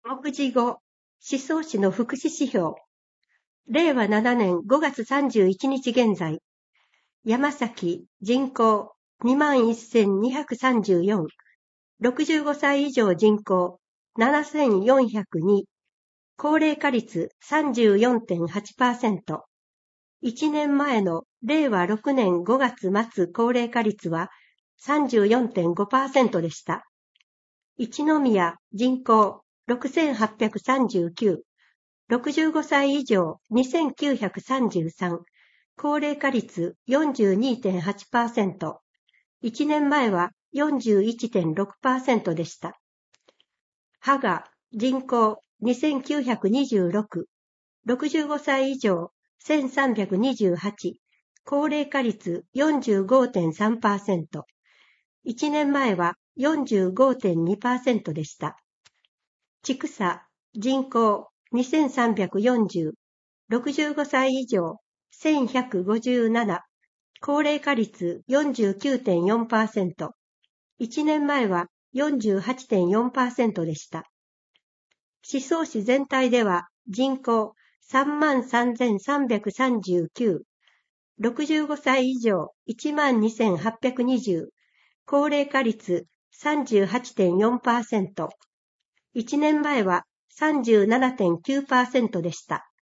目次5、思想史の福祉指標。令和7年5月31日現在、山崎人口21,234、65歳以上人口7,402、高齢化率 34.8%。1年前の令和6年5月末高齢化率は 34.5% でした。一宮人口6,839、65歳以上2,933、高齢化率 42.8%。1年前は 41.6% でした。芳賀人口2,926、65歳以上1,328、高齢化率 45.3%。1年前は 45.2% でした。千種人口2,340、65歳以上1,157、高齢化率 49.4%。1年前は 48.4% でした。思想史全体では人口33,339、65歳以上12,820、高齢化率 38.4%。1年前は 37.9% でした。